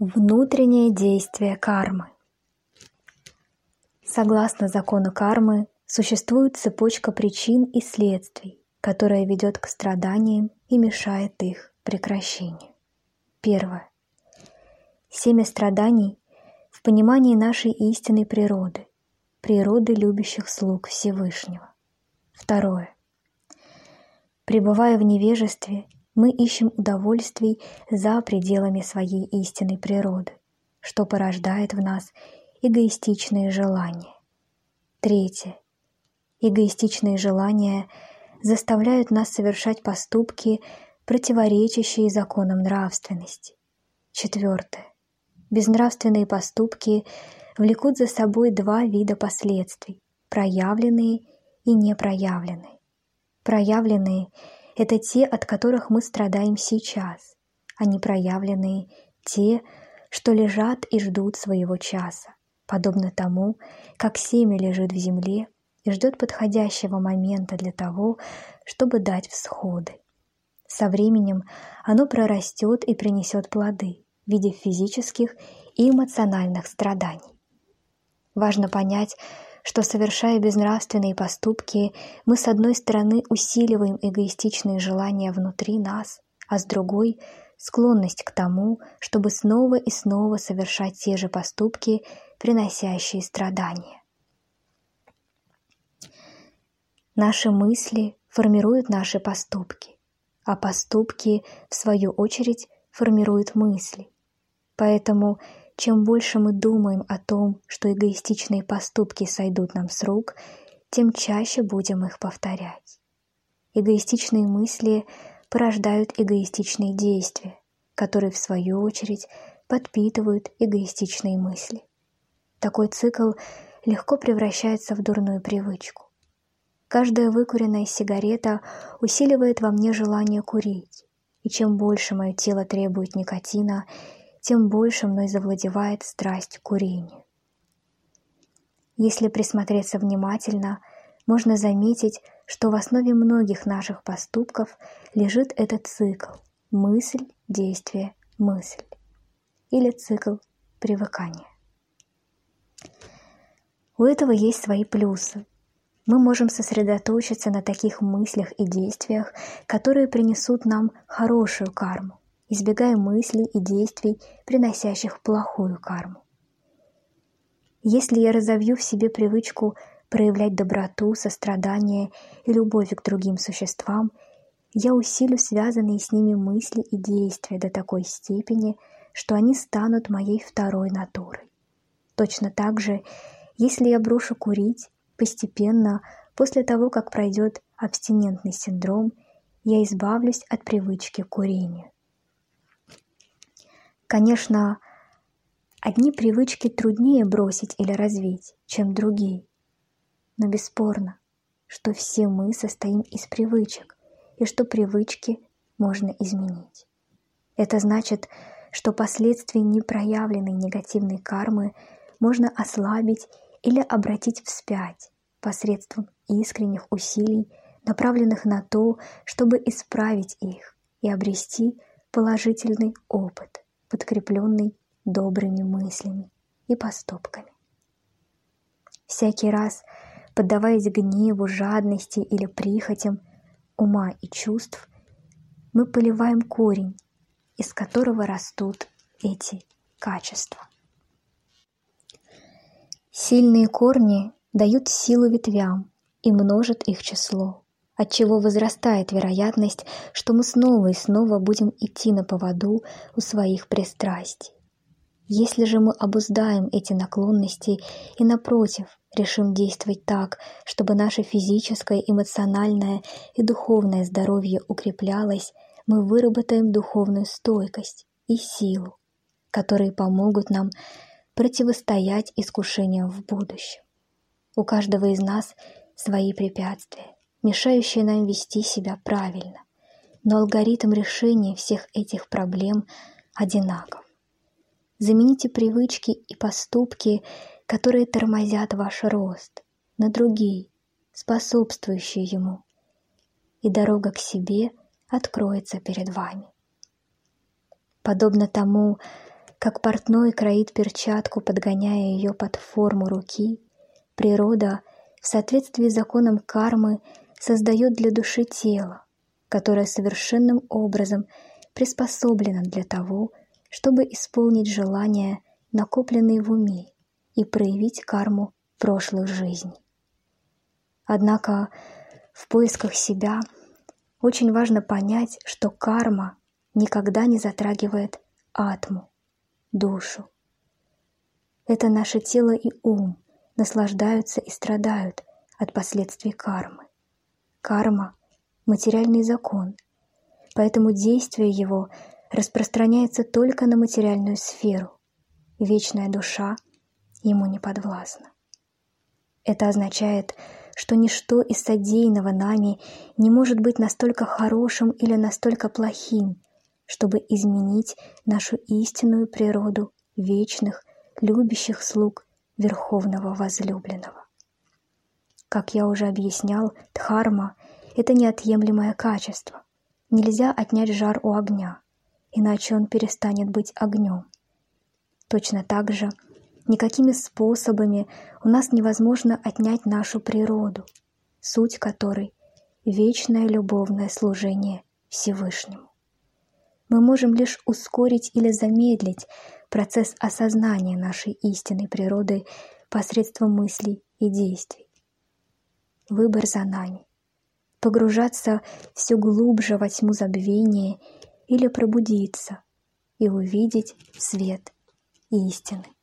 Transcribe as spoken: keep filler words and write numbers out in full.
Внутреннее действие кармы. Согласно закону кармы, существует цепочка причин и следствий, которая ведет к страданиям и мешает их прекращению. Первое. Семя страданий в понимании нашей истинной природы, природы любящих слуг Всевышнего. Второе. Пребывая в невежестве, мы ищем удовольствий за пределами своей истинной природы, что порождает в нас эгоистичные желания. Третье. Эгоистичные желания заставляют нас совершать поступки, противоречащие законам нравственности. Четвертое. Безнравственные поступки влекут за собой два вида последствий – проявленные и непроявленные. Проявленные – это те, от которых мы страдаем сейчас, а непроявленные – те, что лежат и ждут своего часа, подобно тому, как семя лежит в земле и ждет подходящего момента для того, чтобы дать всходы. Со временем оно прорастет и принесет плоды в виде физических и эмоциональных страданий. Важно понять, что, совершая безнравственные поступки, мы с одной стороны усиливаем эгоистичные желания внутри нас, а с другой — склонность к тому, чтобы снова и снова совершать те же поступки, приносящие страдания. Наши мысли формируют наши поступки, а поступки, в свою очередь, формируют мысли. Поэтому чем больше мы думаем о том, что эгоистичные поступки сойдут нам с рук, тем чаще будем их повторять. Эгоистичные мысли порождают эгоистичные действия, которые, в свою очередь, подпитывают эгоистичные мысли. Такой цикл легко превращается в дурную привычку. Каждая выкуренная сигарета усиливает во мне желание курить, и чем больше мое тело требует никотина, тем больше мной завладевает страсть к курению. Если присмотреться внимательно, можно заметить, что в основе многих наших поступков лежит этот цикл – мысль, действие, мысль, или цикл привыкания. У этого есть свои плюсы. Мы можем сосредоточиться на таких мыслях и действиях, которые принесут нам хорошую карму, избегая мыслей и действий, приносящих плохую карму. Если я разовью в себе привычку проявлять доброту, сострадание и любовь к другим существам, я усилю связанные с ними мысли и действия до такой степени, что они станут моей второй натурой. Точно так же, если я брошу курить, постепенно, после того, как пройдет абстинентный синдром, я избавлюсь от привычки к курению. Конечно, одни привычки труднее бросить или развить, чем другие, но бесспорно, что все мы состоим из привычек, и что привычки можно изменить. Это значит, что последствия непроявленной негативной кармы можно ослабить или обратить вспять посредством искренних усилий, направленных на то, чтобы исправить их и обрести положительный опыт, подкрепленный добрыми мыслями и поступками. Всякий раз, поддаваясь гневу, жадности или прихотям ума и чувств, мы поливаем корень, из которого растут эти качества. Сильные корни дают силу ветвям и множат их число, отчего возрастает вероятность, что мы снова и снова будем идти на поводу у своих пристрастий. Если же мы обуздаем эти наклонности и, напротив, решим действовать так, чтобы наше физическое, эмоциональное и духовное здоровье укреплялось, мы выработаем духовную стойкость и силу, которые помогут нам противостоять искушениям в будущем. У каждого из нас свои препятствия, мешающие нам вести себя правильно, но алгоритм решения всех этих проблем одинаков. Замените привычки и поступки, которые тормозят ваш рост, на другие, способствующие ему, и дорога к себе откроется перед вами. Подобно тому, Как портной кроит перчатку, подгоняя ее под форму руки, природа в соответствии с законом кармы создает для души тело, которое совершенным образом приспособлено для того, чтобы исполнить желания, накопленные в уме, и проявить карму прошлых жизней. Однако в поисках себя очень важно понять, что карма никогда не затрагивает атму, душу. Это наше тело и ум наслаждаются и страдают от последствий кармы. Карма — материальный закон, поэтому действие его распространяется только на материальную сферу. Вечная душа ему не подвластна. Это означает, что ничто из содеянного нами не может быть настолько хорошим или настолько плохим, чтобы изменить нашу истинную природу вечных, любящих слуг Верховного Возлюбленного. Как я уже объяснял, дхарма — это неотъемлемое качество. Нельзя отнять жар у огня, иначе он перестанет быть огнем. Точно так же никакими способами у нас невозможно отнять нашу природу, суть которой — вечное любовное служение Всевышнему. Мы можем лишь ускорить или замедлить процесс осознания нашей истинной природы посредством мыслей и действий. Выбор за нами — погружаться все глубже во тьму забвения или пробудиться и увидеть свет истины.